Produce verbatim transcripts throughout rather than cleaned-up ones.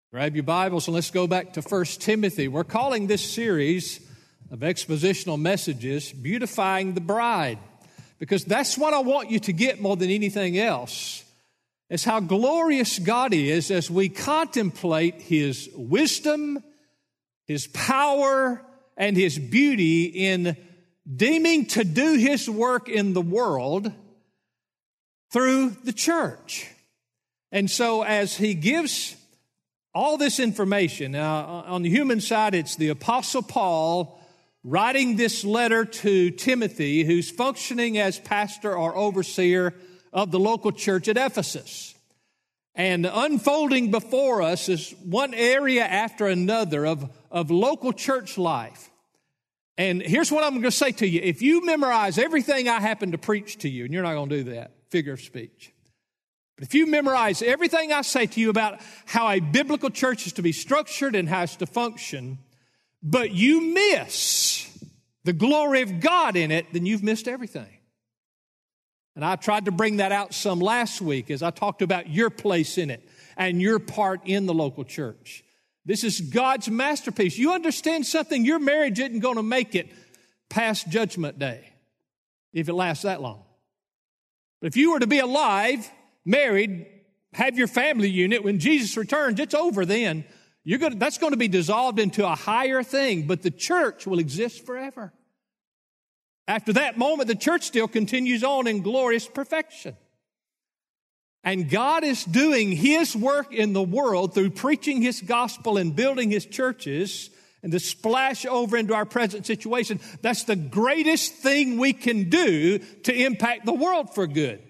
Grab your Bibles and let's go back to First Timothy. We're calling this series of expositional messages, Beautifying the Bride, because that's what I want you to get more than anything else, is how glorious God is as we contemplate His wisdom, His power, and His beauty in deeming to do His work in the world through the church. And so as He gives all this information, uh, on the human side, it's the Apostle Paul writing this letter to Timothy, who's functioning as pastor or overseer of the local church at Ephesus. And unfolding before us is one area after another of, of local church life. And here's what I'm going to say to you. If you memorize everything I happen to preach to you, and you're not going to do that, figure of speech. But if you memorize everything I say to you about how a biblical church is to be structured and how it's to function, but you miss the glory of God in it, then you've missed everything. And I tried to bring that out some last week as I talked about your place in it and your part in the local church. This is God's masterpiece. You understand something? Your marriage isn't going to make it past Judgment Day if it lasts that long. But if you were to be alive, married, have your family unit, when Jesus returns, it's over then. You're going to, that's going to be dissolved into a higher thing, but the church will exist forever. After that moment, the church still continues on in glorious perfection. And God is doing His work in the world through preaching His gospel and building His churches, and to splash over into our present situation. That's the greatest thing we can do to impact the world for good.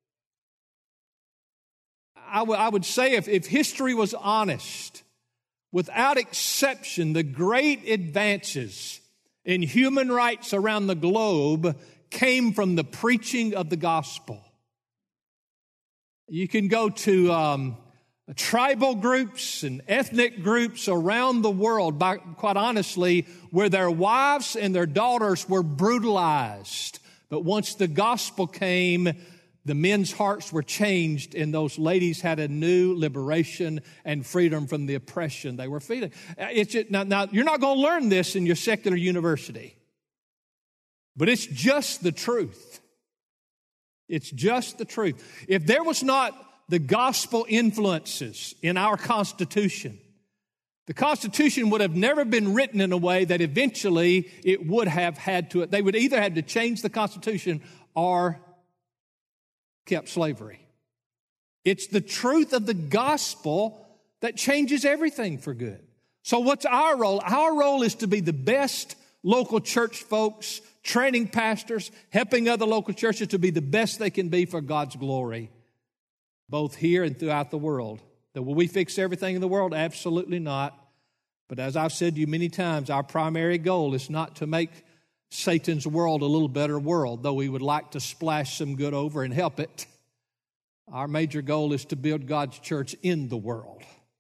I, w- I would say if, if history was honest, without exception, the great advances in human rights around the globe came from the preaching of the gospel. You can go to um, tribal groups and ethnic groups around the world, by, quite honestly, where their wives and their daughters were brutalized. But once the gospel came, the men's hearts were changed, and those ladies had a new liberation and freedom from the oppression they were feeling. It's just, now, now, you're not going to learn this in your secular university, but it's just the truth. It's just the truth. If there was not the gospel influences in our Constitution, the Constitution would have never been written in a way that eventually it would have had to, they would either have to change the Constitution or kept slavery. It's the truth of the gospel that changes everything for good. So what's our role? Our role is to be the best local church folks, training pastors, helping other local churches to be the best they can be for God's glory, both here and throughout the world. That will we fix everything in the world? Absolutely not. But as I've said to you many times, our primary goal is not to make Satan's world a little better world, though we would like to splash some good over and help it. Our major goal is to build God's church in the world.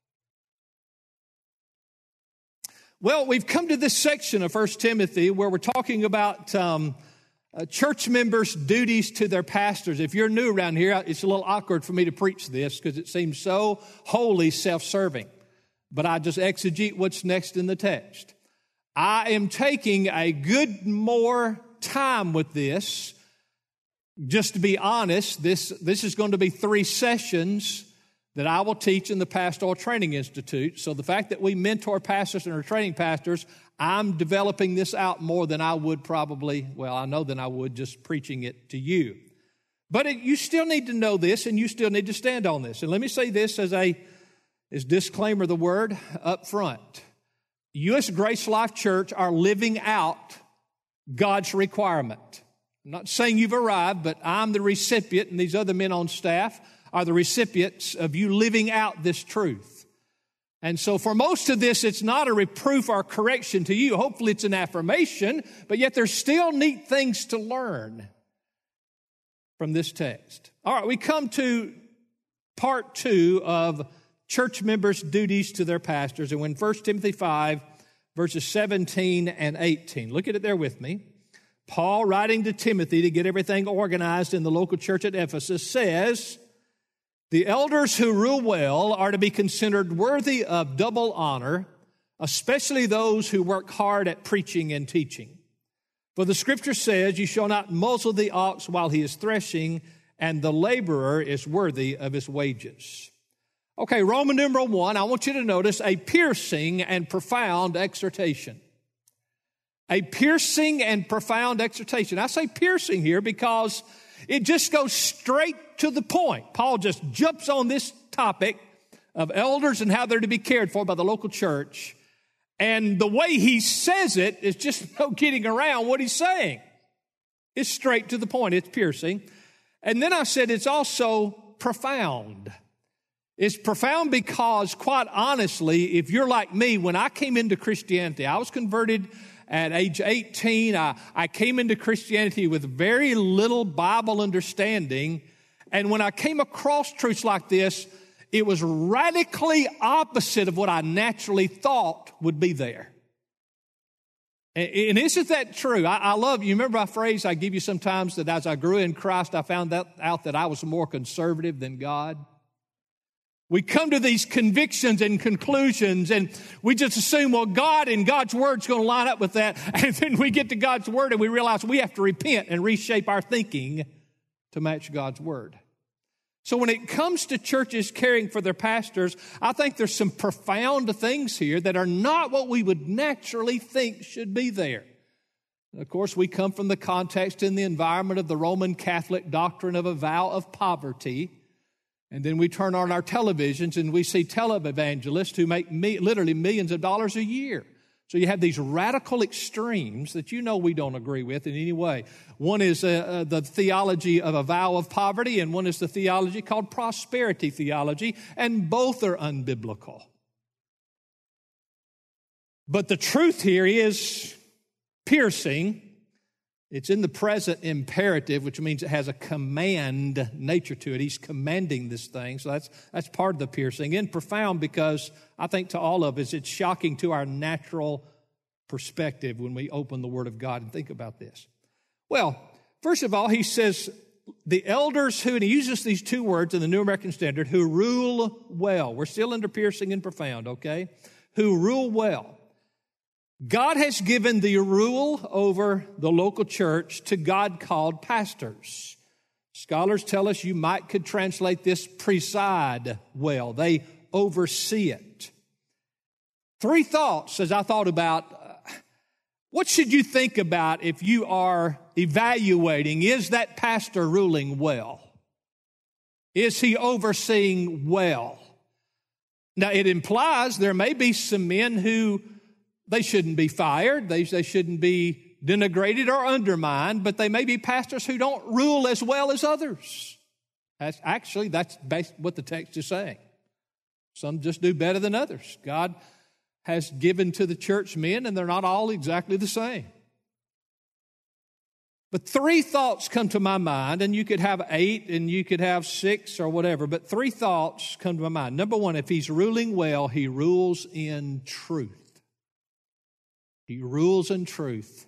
Well, we've come to this section of First Timothy where we're talking about um, uh, church members' duties to their pastors. If you're new around here, it's a little awkward for me to preach this because it seems so wholly self-serving. But I just exegete what's next in the text. I am taking a good more time with this. Just to be honest, this, this is going to be three sessions that I will teach in the Pastoral Training Institute. So the fact that we mentor pastors and are training pastors, I'm developing this out more than I would probably, well, I know than I would just preaching it to you. But it, you still need to know this, and you still need to stand on this. And let me say this as a as disclaimer, the word up front. U S Grace Life Church are living out God's requirement. I'm not saying you've arrived, but I'm the recipient, and these other men on staff are the recipients of you living out this truth. And so for most of this, it's not a reproof or correction to you. Hopefully it's an affirmation, but yet there's still neat things to learn from this text. All right, we come to part two of church members' duties to their pastors. And when First Timothy five, verses seventeen and eighteen. Look at it there with me. Paul, writing to Timothy to get everything organized in the local church at Ephesus, says, The elders who rule well are to be considered worthy of double honor, especially those who work hard at preaching and teaching. For the Scripture says, you shall not muzzle the ox while he is threshing, and the laborer is worthy of his wages. Okay, Roman numeral one, I want you to notice a piercing and profound exhortation. A piercing and profound exhortation. I say piercing here because it just goes straight to the point. Paul just jumps on this topic of elders and how they're to be cared for by the local church. And the way he says it is just no getting around what he's saying. It's straight to the point. It's piercing. And then I said it's also profound. It's profound because, quite honestly, if you're like me, when I came into Christianity, I was converted at age eighteen. I, I came into Christianity with very little Bible understanding. And when I came across truths like this, it was radically opposite of what I naturally thought would be there. And, and isn't that true? I, I love, you remember my phrase I give you sometimes that as I grew in Christ, I found that, out that I was more conservative than God? We come to these convictions and conclusions and we just assume, well, God and God's Word's going to line up with that. And then we get to God's Word and we realize we have to repent and reshape our thinking to match God's Word. So when it comes to churches caring for their pastors, I think there's some profound things here that are not what we would naturally think should be there. And of course, we come from the context and the environment of the Roman Catholic doctrine of a vow of poverty. And then we turn on our televisions and we see televangelists who make me, literally millions of dollars a year. So you have these radical extremes that you know we don't agree with in any way. One is uh, uh, the theology of a vow of poverty, and one is the theology called prosperity theology, and both are unbiblical. But the truth here is piercing. It's in the present imperative, which means it has a command nature to it. He's commanding this thing, so that's that's part of the piercing. And profound because I think to all of us, it's shocking to our natural perspective when we open the Word of God and think about this. Well, first of all, he says the elders who, and he uses these two words in the New American Standard, who rule well. We're still under piercing and profound, okay? Who rule well. God has given the rule over the local church to God-called pastors. Scholars tell us you might could translate this preside well. They oversee it. Three thoughts as I thought about uh, what should you think about if you are evaluating, is that pastor ruling well? Is he overseeing well? Now, it implies there may be some men who they shouldn't be fired. They, they shouldn't be denigrated or undermined, but they may be pastors who don't rule as well as others. That's, actually, that's what the text is saying. Some just do better than others. God has given to the church men, and they're not all exactly the same. But three thoughts come to my mind, and you could have eight, and you could have six or whatever, but three thoughts come to my mind. Number one, if he's ruling well, he rules in truth. He rules in truth.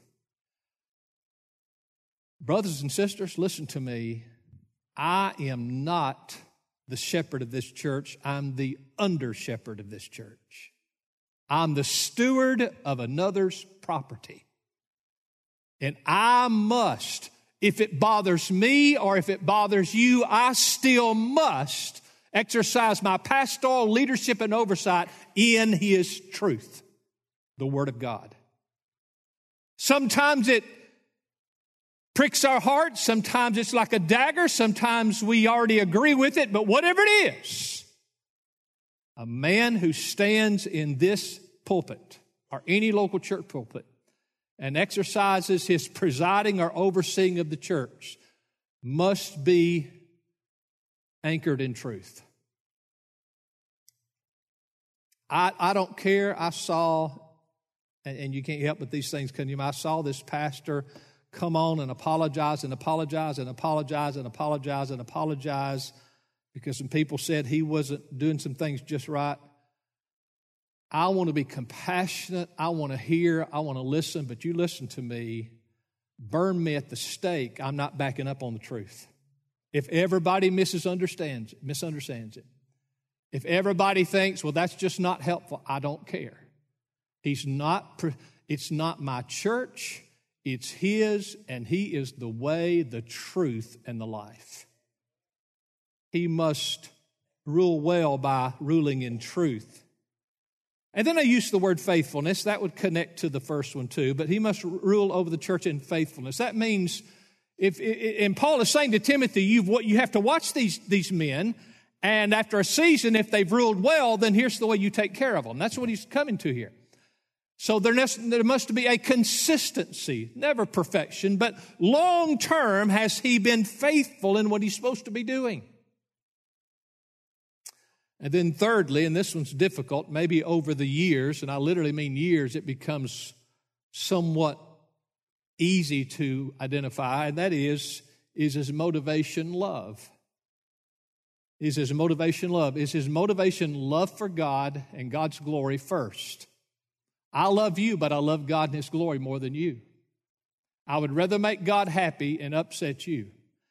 Brothers and sisters, listen to me. I am not the shepherd of this church. I'm the under-shepherd of this church. I'm the steward of another's property. And I must, if it bothers me or if it bothers you, I still must exercise my pastoral leadership and oversight in His truth, the Word of God. Sometimes it pricks our hearts. Sometimes it's like a dagger. Sometimes we already agree with it. But whatever it is, a man who stands in this pulpit or any local church pulpit and exercises his presiding or overseeing of the church must be anchored in truth. I, I don't care. I saw, and, and you can't help but these things come to you. I saw this pastor come on and apologize and apologize and apologize and apologize and apologize because some people said he wasn't doing some things just right. I want to be compassionate. I want to hear. I want to listen. But you listen to me. Burn me at the stake. I'm not backing up on the truth. if everybody misunderstands, misunderstands it, if everybody thinks, well, that's just not helpful, I don't care. He's not, it's not my church, it's His, and He is the way, the truth, and the life. He must rule well by ruling in truth. And then I use the word faithfulness. That would connect to the first one too. But he must rule over the church in faithfulness. That means, if and Paul is saying to Timothy, you've what you have to watch these these men, and after a season, if they've ruled well, then here's the way you take care of them. That's what he's coming to here. So there must, there must be a consistency, never perfection, but long term has he been faithful in what he's supposed to be doing. And then thirdly, and this one's difficult, maybe over the years, and I literally mean years, it becomes somewhat easy to identify, and that is, is his motivation love? Is his motivation love? Is his motivation love for God and God's glory first? I love you, but I love God and His glory more than you. I would rather make God happy and upset you.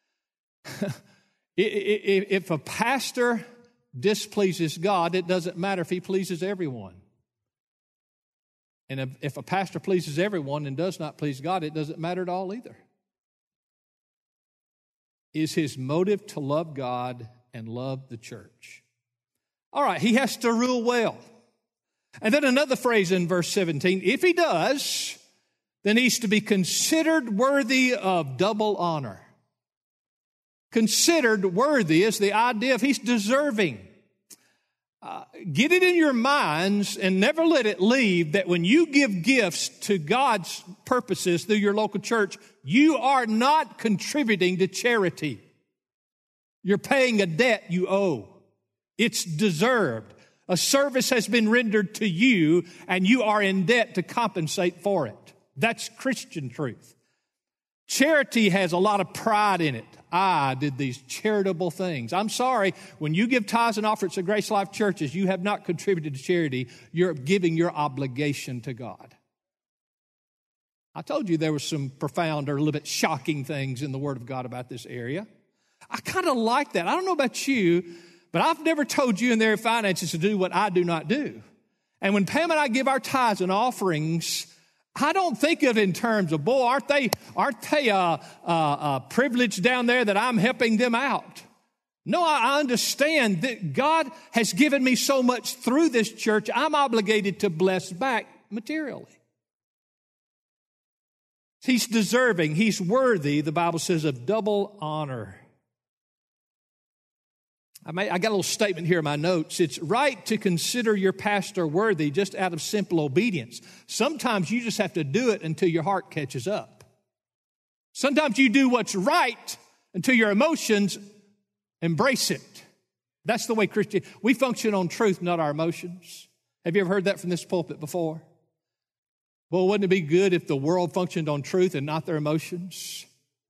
If a pastor displeases God, it doesn't matter if he pleases everyone. And if, if a pastor pleases everyone and does not please God, it doesn't matter at all either. Is his motive to love God and love the church? All right, he has to rule well. And then another phrase in verse seventeen, if he does, then he's to be considered worthy of double honor. Considered worthy is the idea of he's deserving. Uh, get it in your minds and never let it leave that when you give gifts to God's purposes through your local church, you are not contributing to charity. You're paying a debt you owe. It's deserved. A service has been rendered to you, and you are in debt to compensate for it. That's Christian truth. Charity has a lot of pride in it. I did these charitable things. I'm sorry, when you give tithes and offerings to Grace Life churches, you have not contributed to charity. You're giving your obligation to God. I told you there were some profound or a little bit shocking things in the Word of God about this area. I kind of like that. I don't know about you, but I've never told you in their finances to do what I do not do. And when Pam and I give our tithes and offerings, I don't think of it in terms of, boy, aren't they, aren't they uh, uh, uh, privileged down there that I'm helping them out? No, I understand that God has given me so much through this church, I'm obligated to bless back materially. He's deserving, he's worthy, the Bible says, of double honor. I, may, I got a little statement here in my notes. It's right to consider your pastor worthy just out of simple obedience. Sometimes you just have to do it until your heart catches up. Sometimes you do what's right until your emotions embrace it. That's the way Christian, we function on truth, not our emotions. Have you ever heard that from this pulpit before? Well, wouldn't it be good if the world functioned on truth and not their emotions?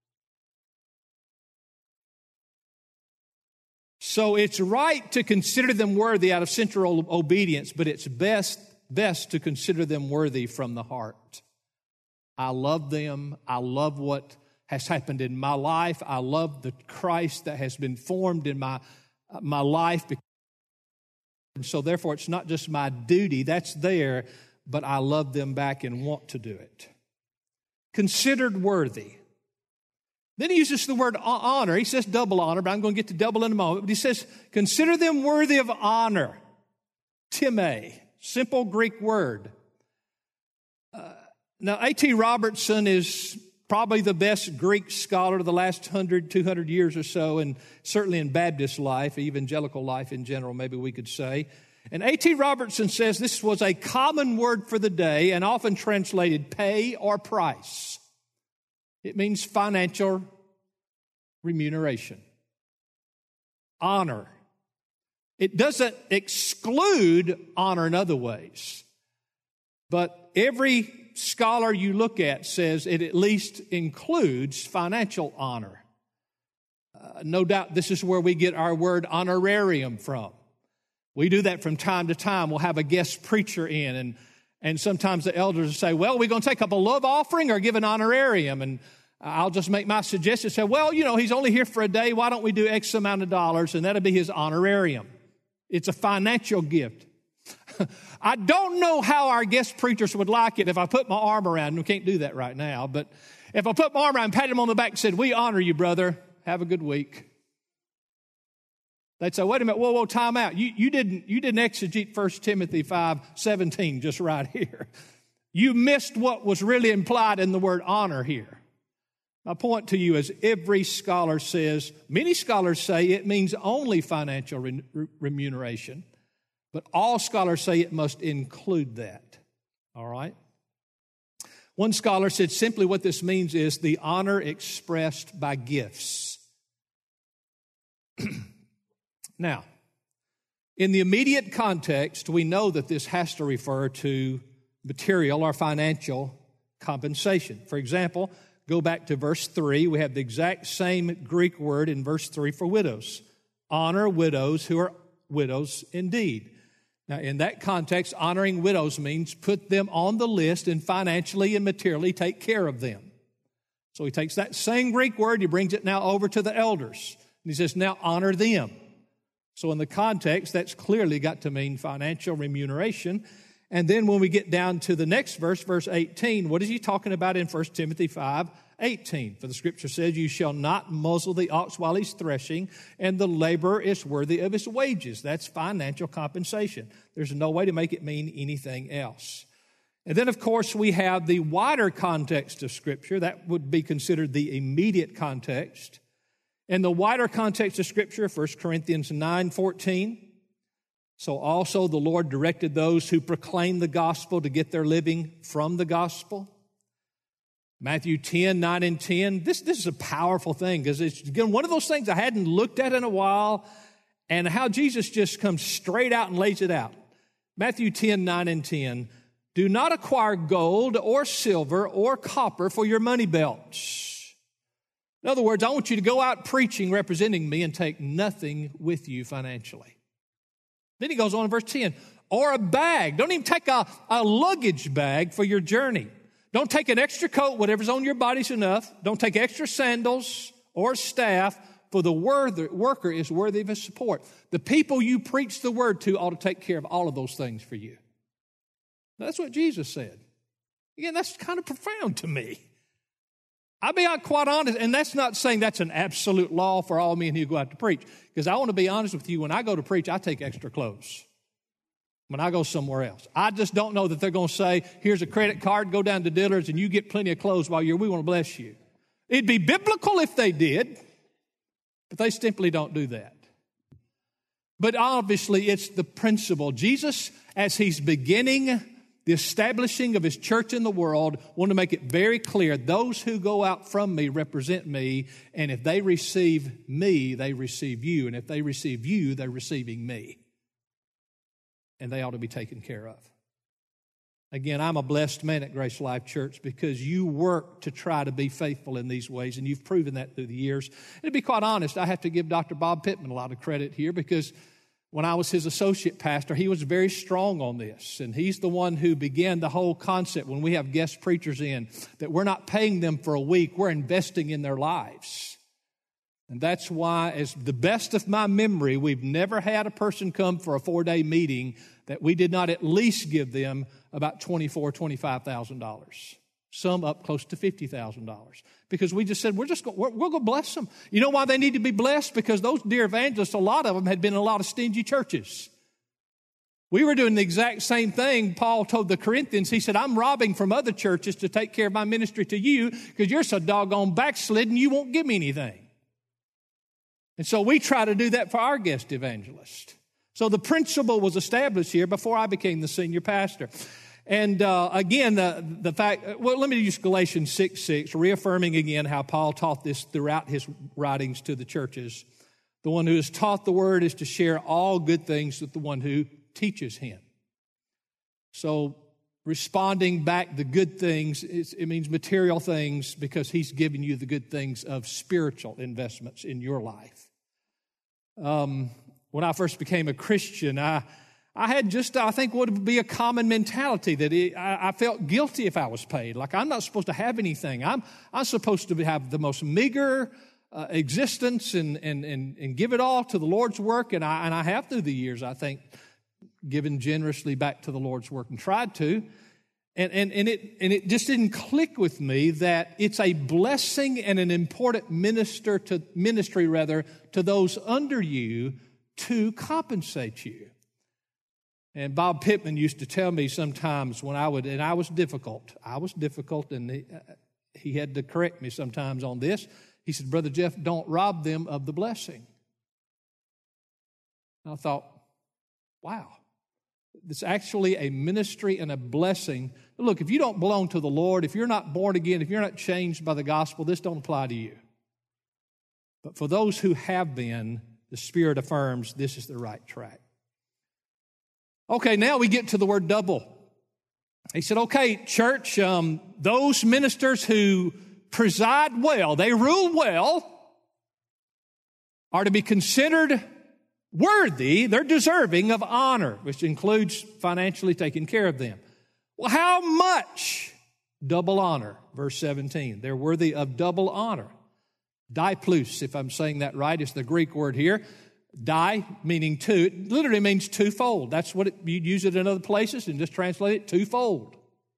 So it's right to consider them worthy out of central obedience, but it's best, best to consider them worthy from the heart. I love them. I love what has happened in my life. I love the Christ that has been formed in my, my life. And so therefore, it's not just my duty. That's there, but I love them back and want to do it. Considered worthy. Then he uses the word honor. He says double honor, but I'm going to get to double in a moment. But he says, consider them worthy of honor. Time, simple Greek word. Uh, now, A T Robertson is probably the best Greek scholar of the last one hundred, two hundred years or so, and certainly in Baptist life, evangelical life in general, maybe we could say. And A T Robertson says this was a common word for the day and often translated pay or price. It means financial remuneration. Honor. It doesn't exclude honor in other ways. But every scholar you look at says it at least includes financial honor. Uh, no doubt this is where we get our word honorarium from. We do that from time to time. We'll have a guest preacher in, and And sometimes the elders say, well, we're going to take up a love offering or give an honorarium. And I'll just make my suggestion. Say, well, you know, he's only here for a day. Why don't we do X amount of dollars? And that'll be his honorarium. It's a financial gift. I don't know how our guest preachers would like it if I put my arm around him. We can't do that right now. But if I put my arm around him, pat him on the back and said, we honor you, brother. Have a good week. They'd say, wait a minute, whoa, whoa, time out. You, you didn't, you didn't exegete First Timothy five seventeen just right here. You missed what was really implied in the word honor here. My point to you is every scholar says, many scholars say it means only financial re- remuneration, but all scholars say it must include that. All right? One scholar said simply what this means is the honor expressed by gifts. Now, in the immediate context, we know that this has to refer to material or financial compensation. For example, go back to verse three. We have the exact same Greek word in verse three for widows. Honor widows who are widows indeed. Now, in that context, honoring widows means put them on the list and financially and materially take care of them. So he takes that same Greek word, he brings it now over to the elders. And he says, now honor them. So in the context, that's clearly got to mean financial remuneration. And then when we get down to the next verse, verse eighteen, what is he talking about in First Timothy five eighteen? For the scripture says, you shall not muzzle the ox while he's threshing, and the laborer is worthy of his wages. That's financial compensation. There's no way to make it mean anything else. And then, of course, we have the wider context of scripture. That would be considered the immediate context. In the wider context of scripture, First Corinthians nine fourteen, so also the Lord directed those who proclaim the gospel to get their living from the gospel. Matthew ten, nine and ten. This, this is a powerful thing because it's, again, one of those things I hadn't looked at in a while, and how Jesus just comes straight out and lays it out. Matthew ten, nine and ten. Do not acquire gold or silver or copper for your money belts. In other words, I want you to go out preaching, representing me, and take nothing with you financially. Then he goes on in verse ten. Or a bag. Don't even take a, a luggage bag for your journey. Don't take an extra coat, whatever's on your body's enough. Don't take extra sandals or staff, for the worker is worthy of his support. The people you preach the word to ought to take care of all of those things for you. That's what Jesus said. Again, that's kind of profound to me. I'll be quite honest, and that's not saying that's an absolute law for all men who go out to preach, because I want to be honest with you, when I go to preach, I take extra clothes when I go somewhere else. I just don't know that they're going to say, here's a credit card, go down to Dillard's, and you get plenty of clothes while you're, we want to bless you. It'd be biblical if they did, but they simply don't do that. But obviously, it's the principle. Jesus, as he's beginning the establishing of his church in the world, want to make it very clear, those who go out from me represent me, and if they receive me, they receive you, and if they receive you, they're receiving me. And they ought to be taken care of. Again, I'm a blessed man at Grace Life Church because you work to try to be faithful in these ways, and you've proven that through the years. And to be quite honest, I have to give Doctor Bob Pittman a lot of credit here, because when I was his associate pastor, he was very strong on this. And he's the one who began the whole concept when we have guest preachers in, that we're not paying them for a week, we're investing in their lives. And that's why, as the best of my memory, we've never had a person come for a four-day meeting that we did not at least give them about twenty-four thousand dollars, twenty-five thousand dollars. Some up close to fifty thousand dollars. Because we just said, we're just going, we're, we're going to bless them. You know why they need to be blessed? Because those dear evangelists, a lot of them had been in a lot of stingy churches. We were doing the exact same thing Paul told the Corinthians. He said, I'm robbing from other churches to take care of my ministry to you because you're so doggone backslidden you won't give me anything. And so we try to do that for our guest evangelist. So the principle was established here before I became the senior pastor. And uh, again, the, the fact, well, let me use Galatians six six, reaffirming again how Paul taught this throughout his writings to the churches. The one who is taught the word is to share all good things with the one who teaches him. So responding back the good things, it means material things, because he's giving you the good things of spiritual investments in your life. Um, when I first became a Christian, I I had just, I think, what would be a common mentality that it, I, I felt guilty if I was paid. Like, I'm not supposed to have anything. I'm, I'm supposed to have the most meager uh, existence and, and, and, and give it all to the Lord's work. And I, and I have through the years, I think, given generously back to the Lord's work and tried to. And, and, and, it, and it just didn't click with me that it's a blessing and an important minister to, ministry, rather, to those under you to compensate you. And Bob Pittman used to tell me sometimes when I would, and I was difficult. I was difficult, and he, he had to correct me sometimes on this. He said, Brother Jeff, don't rob them of the blessing. And I thought, wow, it's actually a ministry and a blessing. Look, if you don't belong to the Lord, if you're not born again, if you're not changed by the gospel, this don't apply to you. But for those who have been, the Spirit affirms this is the right track. Okay, now we get to the word double. He said, okay, church, um, those ministers who preside well, they rule well, are to be considered worthy, they're deserving of honor, which includes financially taking care of them. Well, how much? Double honor, verse seventeen. They're worthy of double honor. Diplus, if I'm saying that right, is the Greek word here. Di, meaning two, it literally means twofold. That's what it, you'd use it in other places and just translate it twofold.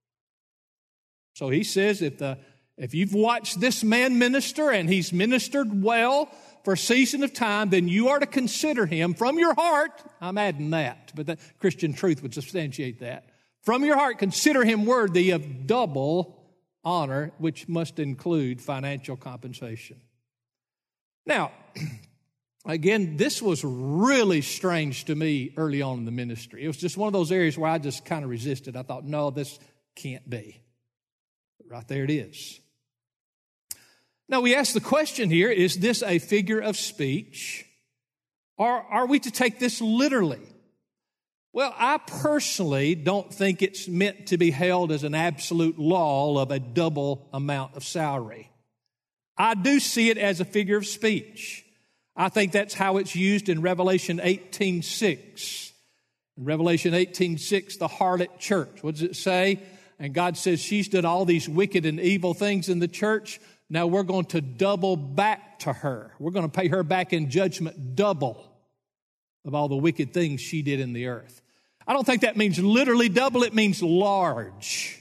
So he says if the if you've watched this man minister and he's ministered well for a season of time, then you are to consider him from your heart. I'm adding that, but the Christian truth would substantiate that. From your heart, consider him worthy of double honor, which must include financial compensation. Now, again, this was really strange to me early on in the ministry. It was just one of those areas where I just kind of resisted. I thought, no, this can't be. But right there it is. Now, we ask the question here, is this a figure of speech? Or are we to take this literally? Well, I personally don't think it's meant to be held as an absolute law of a double amount of salary. I do see it as a figure of speech. I think that's how it's used in Revelation eighteen six. In Revelation eighteen six, the harlot church. What does it say? And God says she's done all these wicked and evil things in the church. Now we're going to double back to her. We're going to pay her back in judgment double of all the wicked things she did in the earth. I don't think that means literally double. It means large.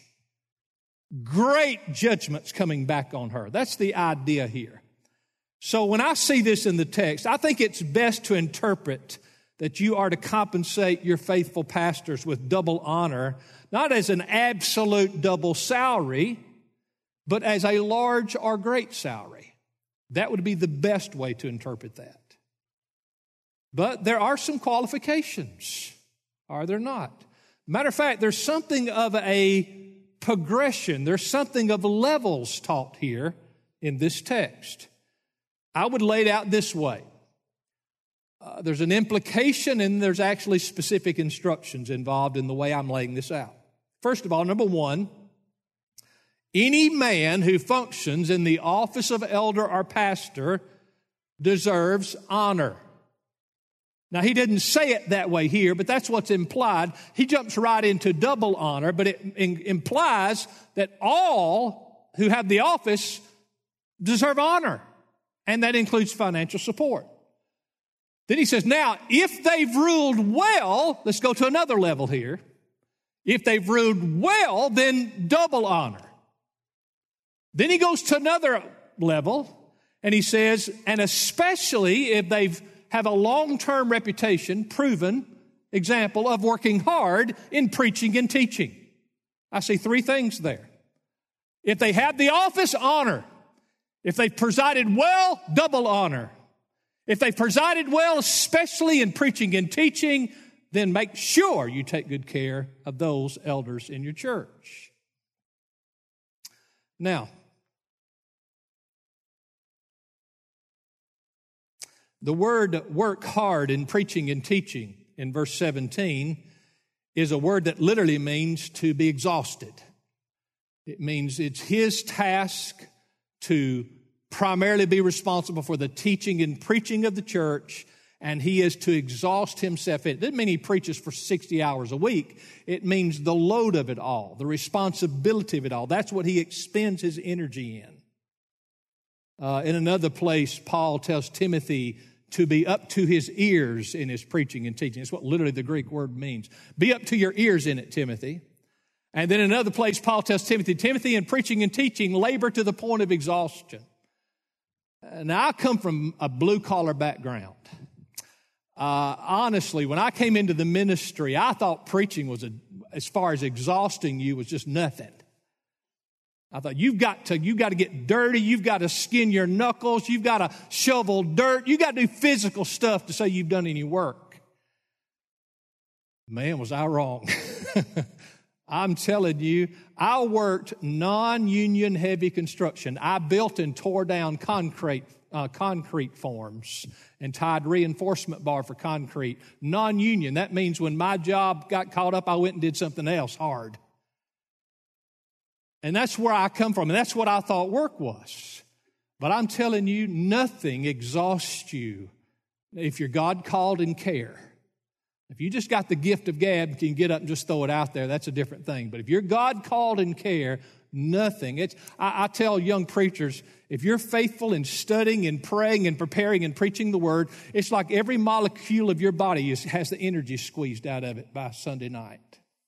Great judgments coming back on her. That's the idea here. So when I see this in the text, I think it's best to interpret that you are to compensate your faithful pastors with double honor, not as an absolute double salary, but as a large or great salary. That would be the best way to interpret that. But there are some qualifications, are there not? Matter of fact, there's something of a progression. There's something of levels taught here in this text. I would lay it out this way. Uh, there's an implication and there's actually specific instructions involved in the way I'm laying this out. First of all, number one, any man who functions in the office of elder or pastor deserves honor. Now, he didn't say it that way here, but that's what's implied. He jumps right into double honor, but it in, implies that all who have the office deserve honor, and that includes financial support. Then he says, now, if they've ruled well, let's go to another level here. If they've ruled well, then double honor. Then he goes to another level, and he says, and especially if they've have a long-term reputation, proven example of working hard in preaching and teaching. I see three things there. If they have the office, honor. If they've presided well, double honor. If they've presided well, especially in preaching and teaching, then make sure you take good care of those elders in your church. Now, the word work hard in preaching and teaching in verse seventeen is a word that literally means to be exhausted. It means it's his task to primarily be responsible for the teaching and preaching of the church and he is to exhaust himself in it. It doesn't mean he preaches for sixty hours a week. It means the load of it all, the responsibility of it all. That's what he expends his energy in. Uh, in another place, Paul tells Timothy to be up to his ears in his preaching and teaching. That's what literally the Greek word means. Be up to your ears in it, Timothy. And then in another place, Paul tells Timothy, Timothy, in preaching and teaching, labor to the point of exhaustion. Now, I come from a blue-collar background. Uh, honestly, when I came into the ministry, I thought preaching was, a, as far as exhausting you, was just nothing. I thought, you've got to, you've got to get dirty, you've got to skin your knuckles, you've got to shovel dirt, you've got to do physical stuff to say you've done any work. Man, was I wrong. I'm telling you, I worked non-union heavy construction. I built and tore down concrete uh, concrete forms and tied reinforcement bar for concrete. Non-union, that means when my job got caught up, I went and did something else hard. And that's where I come from, and that's what I thought work was. But I'm telling you, nothing exhausts you if you're God-called and care. If you just got the gift of gab, you can get up and just throw it out there, that's a different thing. But if you're God-called and care, nothing. It's, I, I tell young preachers, if you're faithful in studying and praying and preparing and preaching the Word, it's like every molecule of your body is, has the energy squeezed out of it by Sunday night.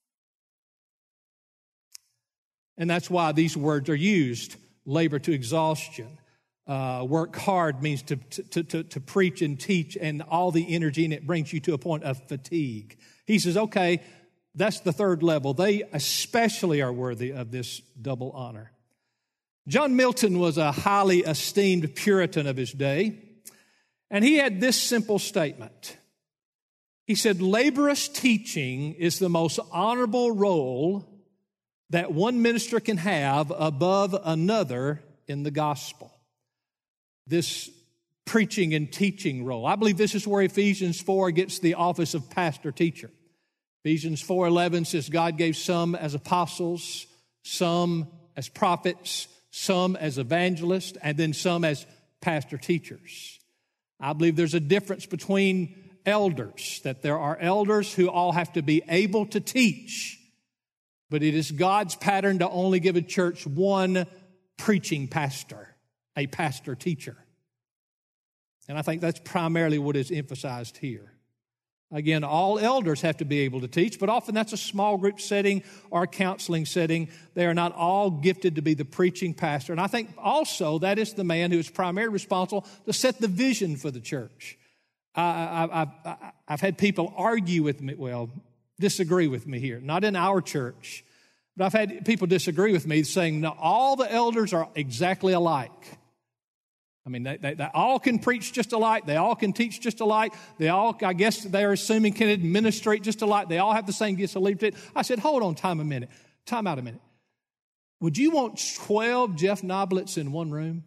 And that's why these words are used, labor to exhaustion. Uh, work hard means to, to, to, to preach and teach, and all the energy, and it brings you to a point of fatigue. He says, okay, that's the third level. They especially are worthy of this double honor. John Milton was a highly esteemed Puritan of his day, and he had this simple statement. He said, laborious teaching is the most honorable role that one minister can have above another in the gospel. This preaching and teaching role. I believe this is where Ephesians four gets the office of pastor-teacher. Ephesians four eleven says God gave some as apostles, some as prophets, some as evangelists, and then some as pastor-teachers. I believe there's a difference between elders, that there are elders who all have to be able to teach. But it is God's pattern to only give a church one preaching pastor, a pastor-teacher. And I think that's primarily what is emphasized here. Again, all elders have to be able to teach, but often that's a small group setting or a counseling setting. They are not all gifted to be the preaching pastor. And I think also that is the man who is primarily responsible to set the vision for the church. I, I, I've, I've had people argue with me, well, disagree with me here, not in our church, but I've had people disagree with me saying, no, all the elders are exactly alike. I mean, they, they, they all can preach just alike. They all can teach just alike. They all, I guess they're assuming, can administrate just alike. They all have the same gifts of leadership. I said, hold on, time a minute. Time out a minute. Would you want twelve Jeff Noblets in one room?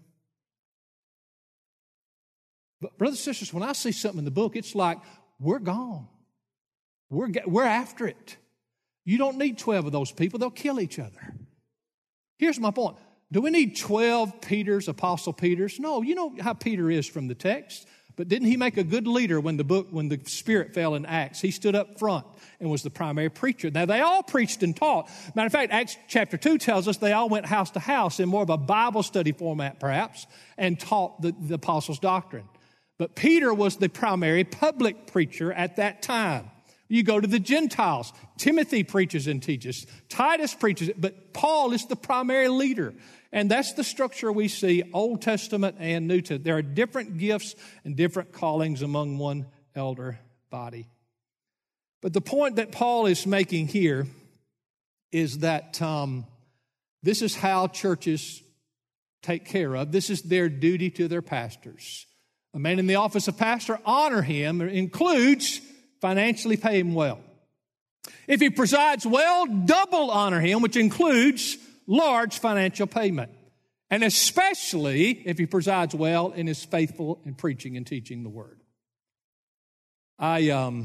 But brothers and sisters, when I see something in the book, it's like, we're gone. We're, we're after it. You don't need twelve of those people. They'll kill each other. Here's my point. Do we need twelve Peters, Apostle Peters? No, you know how Peter is from the text. But didn't he make a good leader when the book, when the Spirit fell in Acts? He stood up front and was the primary preacher. Now, they all preached and taught. Matter of fact, Acts chapter two tells us they all went house to house in more of a Bible study format, perhaps, and taught the, the apostles' doctrine. But Peter was the primary public preacher at that time. You go to the Gentiles. Timothy preaches and teaches. Titus preaches, but Paul is the primary leader. And that's the structure we see, Old Testament and New Testament. There are different gifts and different callings among one elder body. But the point that Paul is making here is that um, this is how churches take care of. This is their duty to their pastors. A man in the office of pastor, honor him, includes financially pay him well. If he presides well, double honor him, which includes large financial payment. And especially if he presides well and is faithful in preaching and teaching the word. I, um,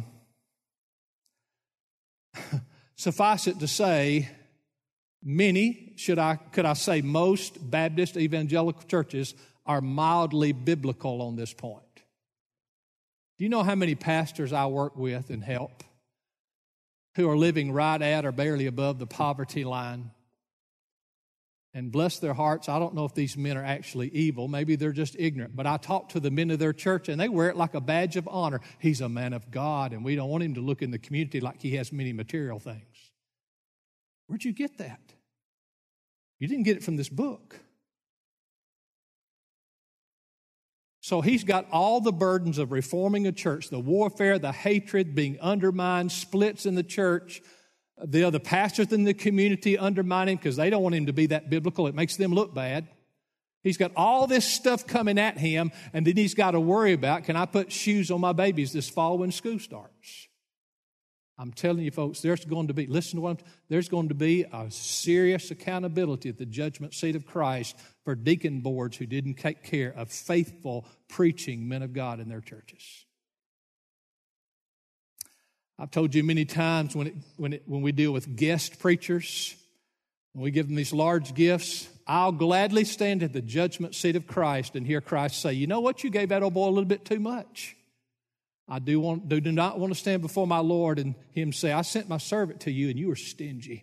suffice it to say, many, should I, could I say most Baptist evangelical churches are mildly biblical on this point. Do you know how many pastors I work with and help who are living right at or barely above the poverty line? And bless their hearts, I don't know if these men are actually evil. Maybe they're just ignorant. But I talk to the men of their church, and they wear it like a badge of honor. He's a man of God, and we don't want him to look in the community like he has many material things. Where'd you get that? You didn't get it from this book. So he's got all the burdens of reforming a church, the warfare, the hatred, being undermined, splits in the church, the other pastors in the community undermine him because they don't want him to be that biblical. It makes them look bad. He's got all this stuff coming at him, and then he's got to worry about, can I put shoes on my babies this fall when school starts? I'm telling you, folks, there's going to be, listen to what I'm, there's going to be a serious accountability at the judgment seat of Christ for deacon boards who didn't take care of faithful preaching men of God in their churches. I've told you many times when it, when it, when we deal with guest preachers, when we give them these large gifts, I'll gladly stand at the judgment seat of Christ and hear Christ say, you know what, you gave that old boy a little bit too much. I do, want, do, do not want to stand before my Lord and him say, I sent my servant to you and you were stingy.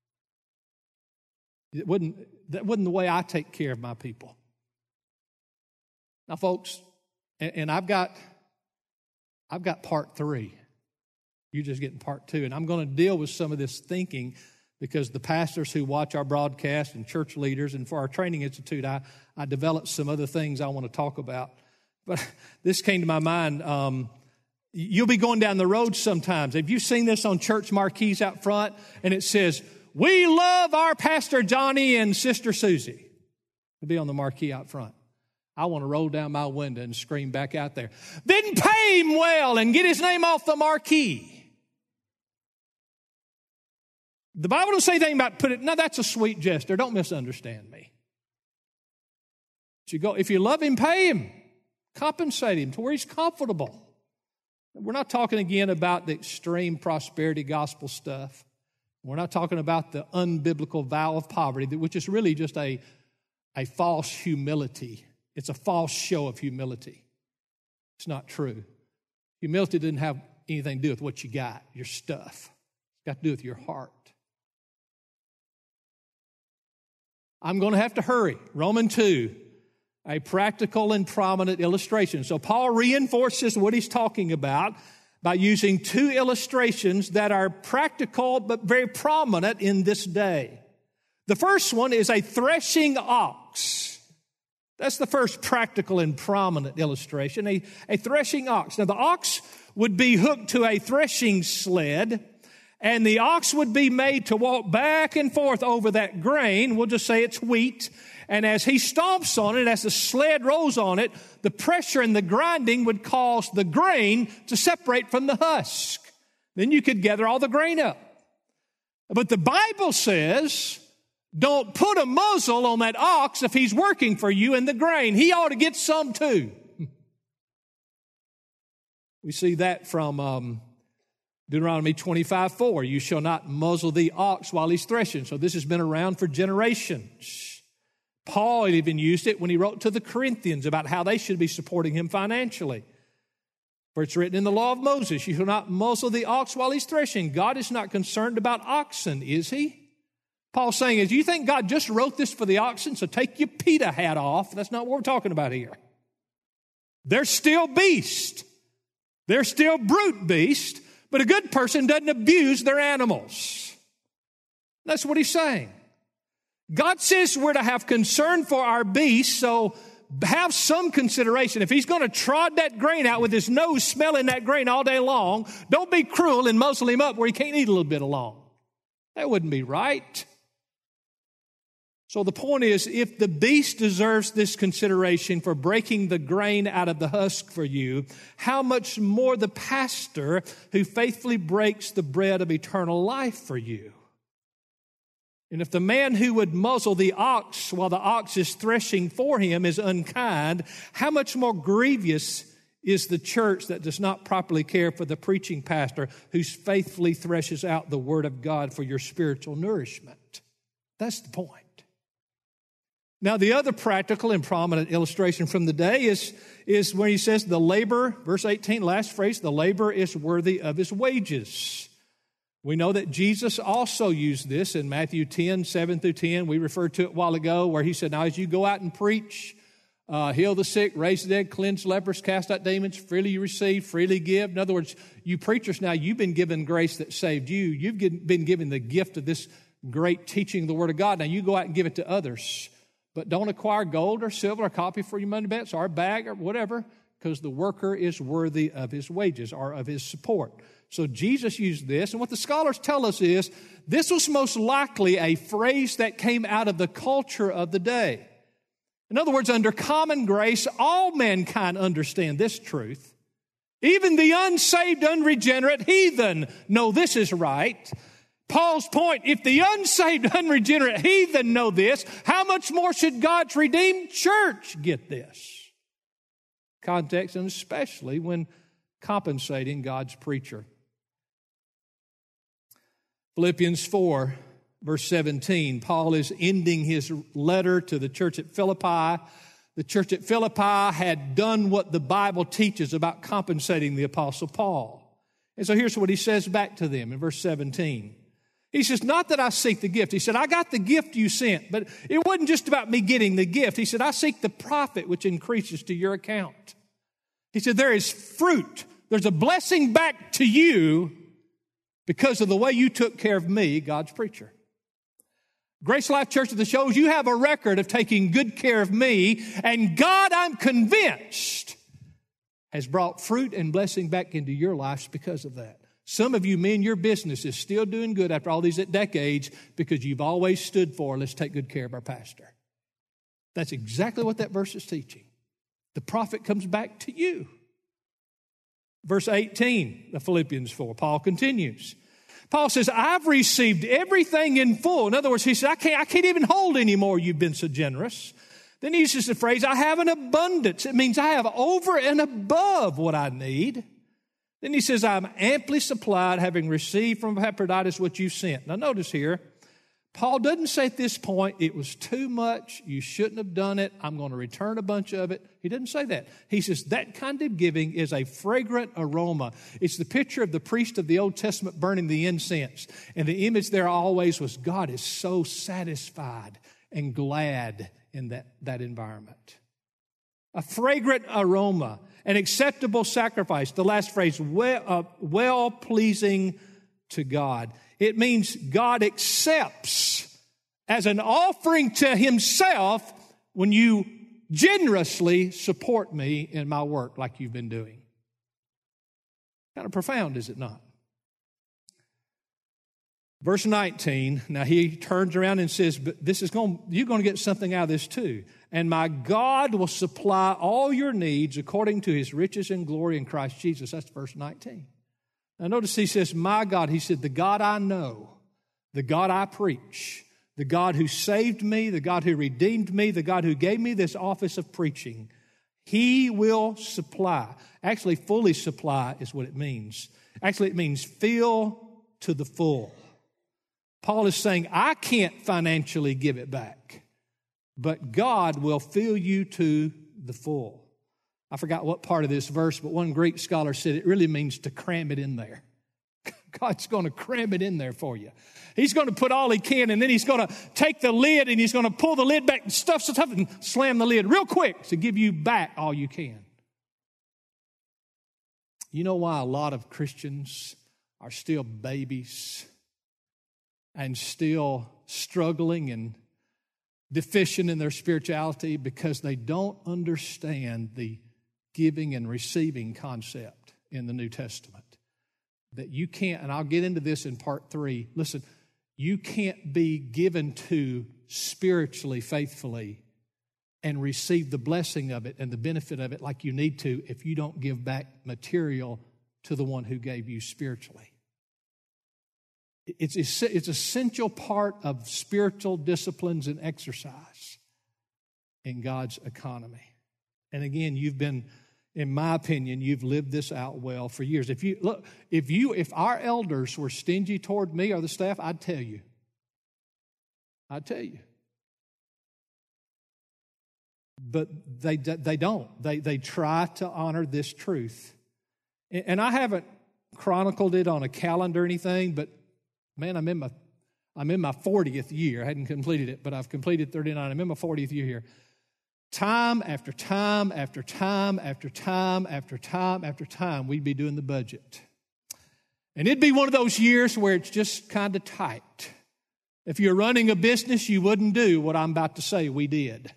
It wasn't, that wasn't the way I take care of my people. Now, folks, and, and I've got, I've got part three. You're just getting part two. And I'm going to deal with some of this thinking because the pastors who watch our broadcast and church leaders, and for our training institute, I, I developed some other things I want to talk about. But this came to my mind. Um, you'll be going down the road sometimes. Have you seen this on church marquees out front? And it says, we love our Pastor Johnny and Sister Susie. It'll be on the marquee out front. I want to roll down my window and scream back out there, then pay him well and get his name off the marquee. The Bible doesn't say anything about put it, no, that's a sweet gesture. Don't misunderstand me. But you go, if you love him, pay him. Compensate him to where he's comfortable. We're not talking again about the extreme prosperity gospel stuff. We're not talking about the unbiblical vow of poverty, which is really just a, a false humility. It's a false show of humility. It's not true. Humility didn't have anything to do with what you got, your stuff. It's got to do with your heart. I'm going to have to hurry. Romans two, a practical and prominent illustration. So Paul reinforces what he's talking about by using two illustrations that are practical but very prominent in this day. The first one is a threshing ox. That's the first practical and prominent illustration, a, a threshing ox. Now, the ox would be hooked to a threshing sled, and the ox would be made to walk back and forth over that grain. We'll just say it's wheat. And as he stomps on it, as the sled rolls on it, the pressure and the grinding would cause the grain to separate from the husk. Then you could gather all the grain up. But the Bible says, don't put a muzzle on that ox if he's working for you in the grain. He ought to get some too. We see that from um, Deuteronomy twenty-five four. You shall not muzzle the ox while he's threshing. So this has been around for generations. Paul even used it when he wrote to the Corinthians about how they should be supporting him financially. For it's written in the law of Moses, you shall not muzzle the ox while he's threshing. God is not concerned about oxen, is he? Paul's saying is, you think God just wrote this for the oxen, so take your PETA hat off. That's not what we're talking about here. They're still beast. They're still brute beast, but a good person doesn't abuse their animals. That's what he's saying. God says we're to have concern for our beasts, so have some consideration. If he's going to trod that grain out with his nose smelling that grain all day long, don't be cruel and muzzle him up where he can't eat a little bit along. That wouldn't be right. So the point is, if the beast deserves this consideration for breaking the grain out of the husk for you, how much more the pastor who faithfully breaks the bread of eternal life for you? And if the man who would muzzle the ox while the ox is threshing for him is unkind, how much more grievous is the church that does not properly care for the preaching pastor who faithfully threshes out the word of God for your spiritual nourishment? That's the point. Now, the other practical and prominent illustration from the day is, is when he says the labor, verse eighteen, last phrase, the labor is worthy of his wages. We know that Jesus also used this in Matthew ten, seven through ten. We referred to it a while ago where he said, now as you go out and preach, uh, heal the sick, raise the dead, cleanse lepers, cast out demons, freely you receive, freely give. In other words, you preachers now, you've been given grace that saved you. You've been given the gift of this great teaching of the Word of God. Now you go out and give it to others. But don't acquire gold or silver or copy for your money bets or a bag or whatever, because the worker is worthy of his wages or of his support. So Jesus used this, and what the scholars tell us is this was most likely a phrase that came out of the culture of the day. In other words, under common grace, all mankind understand this truth. Even the unsaved, unregenerate heathen know this is right. Paul's point, if the unsaved, unregenerate heathen know this, how much more should God's redeemed church get this? Context, and especially when compensating God's preacher. Philippians four, verse seventeen, Paul is ending his letter to the church at Philippi. The church at Philippi had done what the Bible teaches about compensating the Apostle Paul. And so here's what he says back to them in verse seventeen. He says, not that I seek the gift. He said, I got the gift you sent, but it wasn't just about me getting the gift. He said, I seek the profit which increases to your account. He said, there is fruit. There's a blessing back to you because of the way you took care of me, God's preacher. Grace Life Church of the Shoals, you have a record of taking good care of me, and God, I'm convinced, has brought fruit and blessing back into your lives because of that. Some of you, men, your business is still doing good after all these decades because you've always stood for, let's take good care of our pastor. That's exactly what that verse is teaching. The profit comes back to you. Verse eighteen of Philippians four, Paul continues. Paul says, I've received everything in full. In other words, he said, I can't, I can't even hold anymore. You've been so generous. Then he uses the phrase, I have an abundance. It means I have over and above what I need. Then he says, I'm amply supplied, having received from Epaphroditus what you sent. Now notice here, Paul doesn't say at this point, it was too much, you shouldn't have done it, I'm going to return a bunch of it. He doesn't say that. He says that kind of giving is a fragrant aroma. It's the picture of the priest of the Old Testament burning the incense. And the image there always was God is so satisfied and glad in that, that environment. A fragrant aroma, an acceptable sacrifice. The last phrase, well, uh, well-pleasing to God. It means God accepts as an offering to himself when you generously support me in my work like you've been doing. Kind of profound, is it not? Verse nineteen, now he turns around and says, but this is going, you're going to get something out of this too. And my God will supply all your needs according to his riches and glory in Christ Jesus. That's verse nineteen. Now notice he says, my God, he said, the God I know, the God I preach, the God who saved me, the God who redeemed me, the God who gave me this office of preaching, he will supply. Actually, fully supply is what it means. Actually, it means fill to the full. Paul is saying, I can't financially give it back, but God will fill you to the full. I forgot what part of this verse, but one Greek scholar said it really means to cram it in there. God's going to cram it in there for you. He's going to put all he can, and then he's going to take the lid, and he's going to pull the lid back and stuff stuff and slam the lid real quick to give you back all you can. You know why a lot of Christians are still babies and still struggling and deficient in their spirituality? Because they don't understand the giving and receiving concept in the New Testament. That you can't, and I'll get into this in part three. Listen, you can't be given to spiritually, faithfully, and receive the blessing of it and the benefit of it like you need to if you don't give back material to the one who gave you spiritually. It's it's essential part of spiritual disciplines and exercise in God's economy. And again, you've been, in my opinion, you've lived this out well for years. If you look, if you, if our elders were stingy toward me or the staff, I'd tell you. I'd tell you. but they they don't. They they try to honor this truth. And I haven't chronicled it on a calendar or anything, but man, I'm in my I'm in my fortieth year. I hadn't completed it, but I've completed thirty-nine. I'm in my fortieth year here. Time after time after time after time after time after time, we'd be doing the budget. And it'd be one of those years where it's just kind of tight. If you're running a business, you wouldn't do what I'm about to say we did.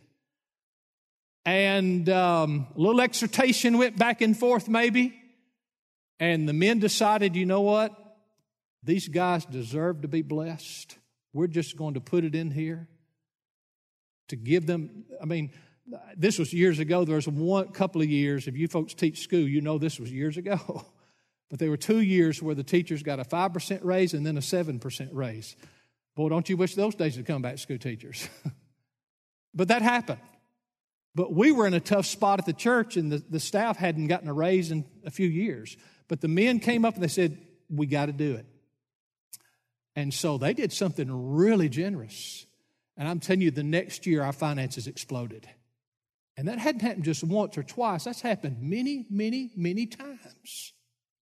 And um, a little exhortation went back and forth maybe. And the men decided, you know what? These guys deserve to be blessed. We're just going to put it in here to give them, I mean, this was years ago. There was one couple of years. If you folks teach school, you know this was years ago. But there were two years where the teachers got a five percent raise and then a seven percent raise. Boy, don't you wish those days had come back, school teachers. But that happened. But we were in a tough spot at the church, and the, the staff hadn't gotten a raise in a few years. But the men came up and they said, we got to do it. And so they did something really generous. And I'm telling you, the next year our finances exploded. And that hadn't happened just once or twice. That's happened many, many, many times.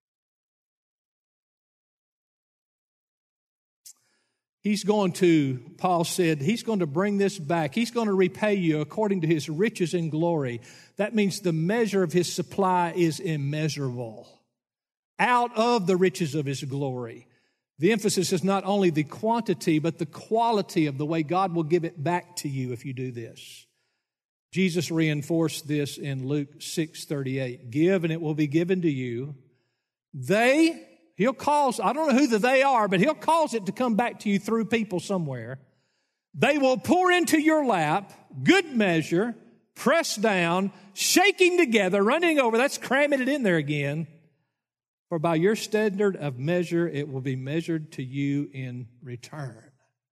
He's going to, Paul said, he's going to bring this back. He's going to repay you according to his riches and glory. That means the measure of his supply is immeasurable. Out of the riches of his glory. The emphasis is not only the quantity, but the quality of the way God will give it back to you if you do this. Jesus reinforced this in Luke six thirty-eight. Give and it will be given to you. They, he'll cause, I don't know who the they are, but he'll cause it to come back to you through people somewhere. They will pour into your lap, good measure, pressed down, shaking together, running over. That's cramming it in there again. For by your standard of measure, it will be measured to you in return.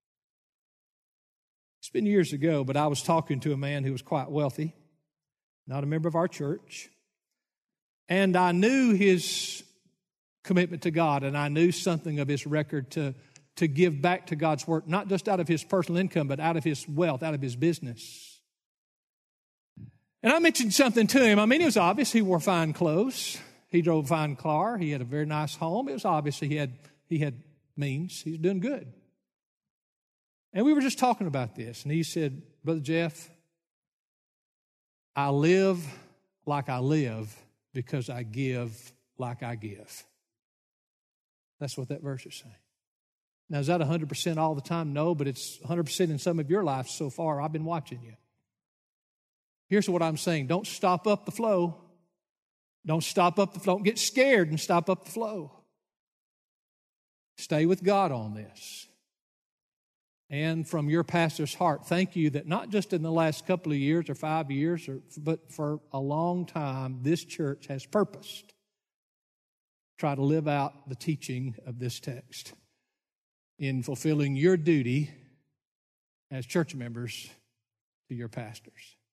It's been years ago, but I was talking to a man who was quite wealthy, not a member of our church. And I knew his commitment to God, and I knew something of his record to, to give back to God's work, not just out of his personal income, but out of his wealth, out of his business. And I mentioned something to him. I mean, it was obvious he wore fine clothes. He drove a fine car. He had a very nice home. It was obvious he had, he had means. He was doing good. And we were just talking about this. And he said, Brother Jeff, I live like I live because I give like I give. That's what that verse is saying. Now, is that one hundred percent all the time? No, but it's one hundred percent in some of your lives so far. I've been watching you. Here's what I'm saying. Don't stop up the flow. Don't stop up the flow. Don't get scared and stop up the flow. Stay with God on this. And from your pastor's heart, thank you that not just in the last couple of years or five years, or, but for a long time, this church has purposed. Try to live out the teaching of this text in fulfilling your duty as church members to your pastors.